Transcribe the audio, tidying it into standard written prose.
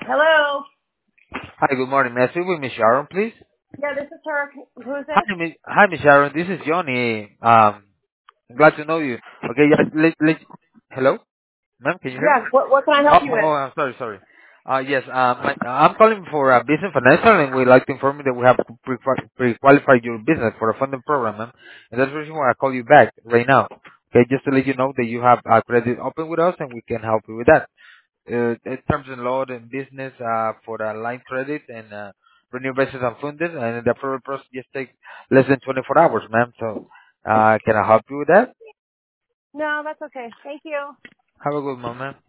Hello. Hi, good morning. May I speak with Miss Sharon, please? Yeah, this is her. Who's Hi, this? Miss Sharon. This is Johnny. Glad to know you. Okay, yeah, hello, ma'am. Can you hear me? Yeah. What can I help Oh, you oh, with? I'm sorry, sorry. Yes. I'm calling for business financial, and we'd like to inform you that we have pre-qualified your business for a funding program, ma'am. And that's the reason why I call you back right now. Okay, just to let you know that you have credit open with us, and we can help you with that. In terms of law and business for the line credit and renew basis unfunded, and the approval process just takes less than 24 hours, ma'am. So, can I help you with that? No, that's okay. Thank you. Have a good one, ma'am.